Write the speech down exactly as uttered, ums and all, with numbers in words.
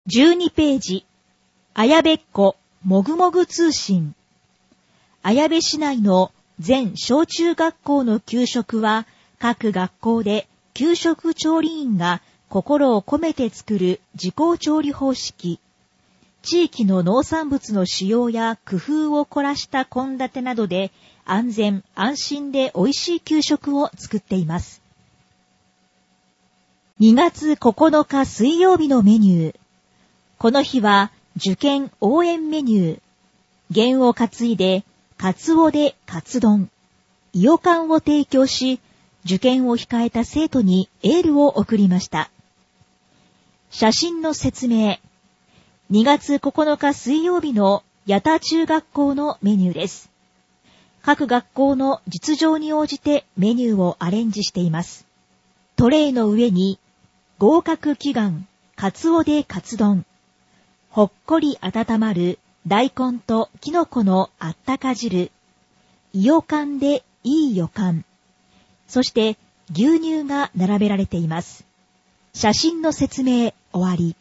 じゅうにページ、綾部っ子もぐもぐ通信。綾部市内の全小中学校の給食は、各学校で給食調理員が心を込めて作る自校調理方式。地域の農産物の使用や工夫を凝らした献立などで、安全安心で美味しい給食を作っています。にがつここのか水曜日のメニュー。この日は受験応援メニュー。験を担いで、カツオでカツ丼。いよかんを提供し、受験を控えた生徒にエールを送りました。写真の説明。にがつここのか水曜日の矢田中学校のメニューです。各学校の実情に応じてメニューをアレンジしています。トレイの上に、合格祈願、カツオでカツ丼。ほっこり温まる大根ときのこのあったか汁。いよかんでいい予感。そして牛乳が並べられています。写真の説明終わり。